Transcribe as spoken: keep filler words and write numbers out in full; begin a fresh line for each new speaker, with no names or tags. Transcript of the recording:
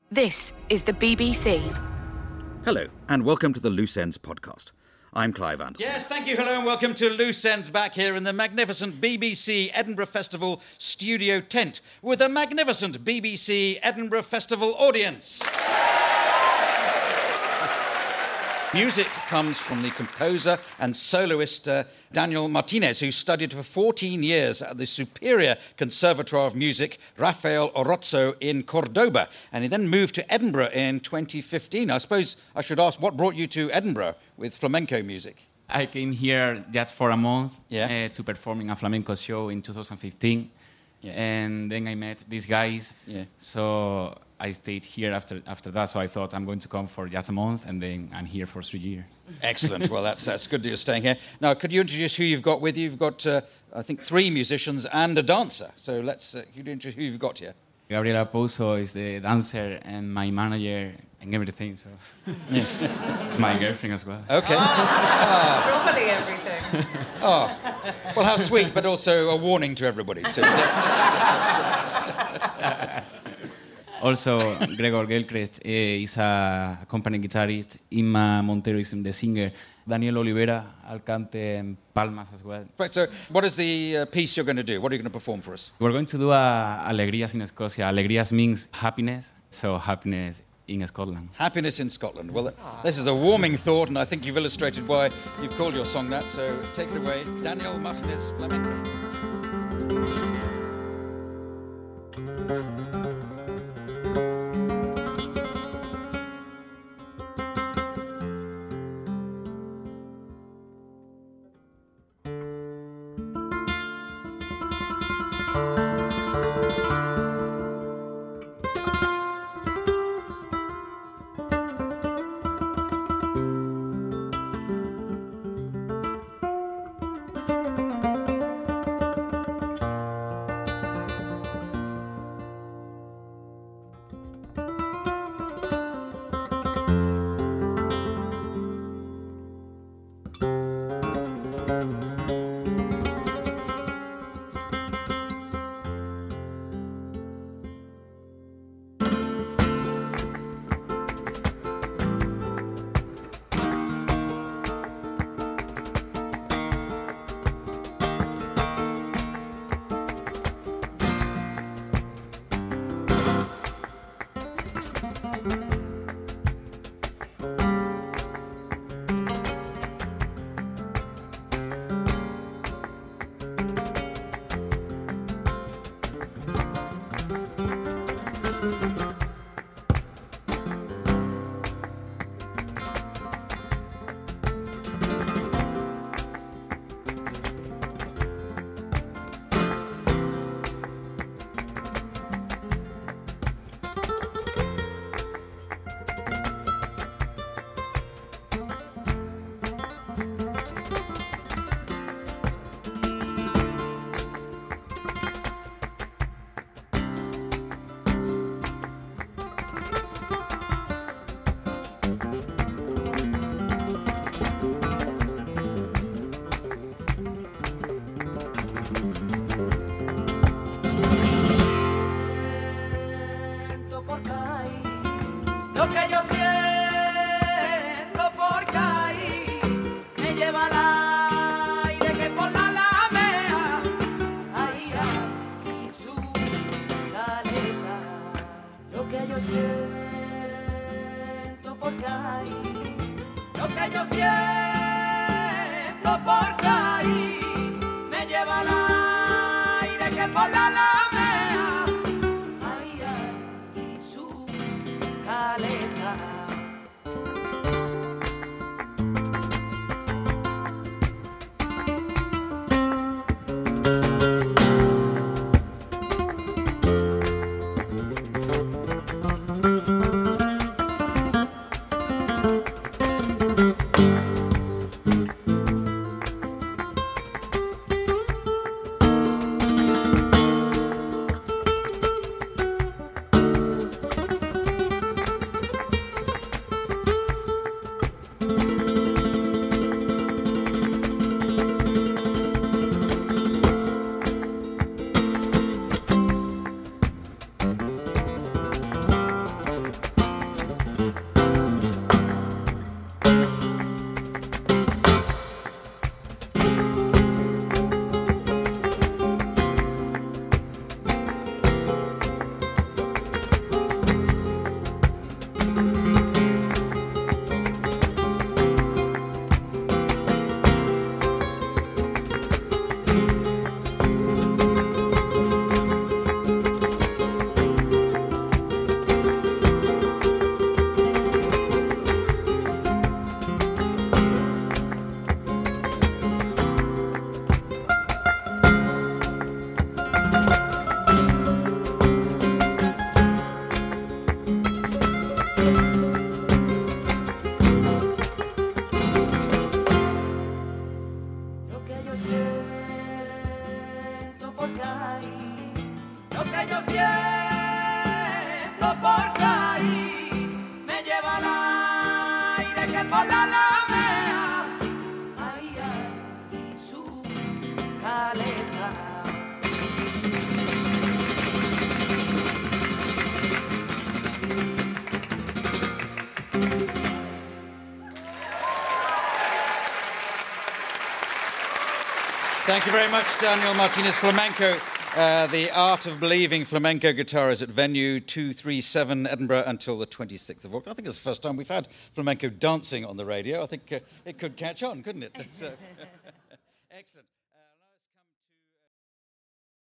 This is the B B C.
Hello, and welcome to the Loose Ends podcast. I'm Clive Anderson.
Yes, thank you. Hello, and welcome to Loose Ends, back here in the magnificent B B C Edinburgh Festival studio tent with a magnificent B B C Edinburgh Festival audience. Music comes from the composer and soloist uh, Daniel Martinez, who studied for fourteen years at the Superior Conservatoire of Music, Rafael Orozco in Cordoba, and he then moved to Edinburgh in twenty fifteen. I suppose I should ask, what brought you to Edinburgh with flamenco music?
I came here just for a month
Yeah.
uh, to perform in a flamenco show in two thousand fifteen,
Yeah.
and then I met these guys.
Yeah.
So I stayed here after after that. So I thought I'm going to come for just a month, and then I'm here for three years.
Excellent. Well, that's that's good that you're staying here. Now, could you introduce who you've got with you? You've got, uh, I think, three musicians and a dancer. So let's, uh, could you introduce who you've got here?
Gabriela Pouso is the dancer and my manager and everything. So it's my girlfriend as well.
Okay.
Probably everything.
Oh, well, how sweet, but also a warning to everybody. So,
Also, Gregor Gilchrist uh, is a company guitarist. Inma Montero is the singer. Daniel Olivera, Alcante and Palmas as well.
right, so what is the uh, piece you're going to do? What are you going to perform for us?
We're going to do a Alegrías in Scotia. Alegrías means happiness, so happiness in Scotland.
Happiness in Scotland. Well, this is a warming thought, and I think you've illustrated why you've called your song that. So take it away, Daniel Martinez, flamenco.
Lo que yo siento porque ahí me lleva al aire que por la alamea, ahí hay su caleta. Lo que yo siento porque ahí, lo que yo siento porque ahí me lleva al aire que por la alamea. sigue por la alameda, ay, ay, su caleta.
Thank you very much, Daniel Martinez. Flamenco, uh, the Art of Believing flamenco guitar is at Venue two thirty-seven Edinburgh until the twenty-sixth of August. I think it's the first time we've had flamenco dancing on the radio. I think uh, it could catch on, couldn't it? That's, uh, excellent.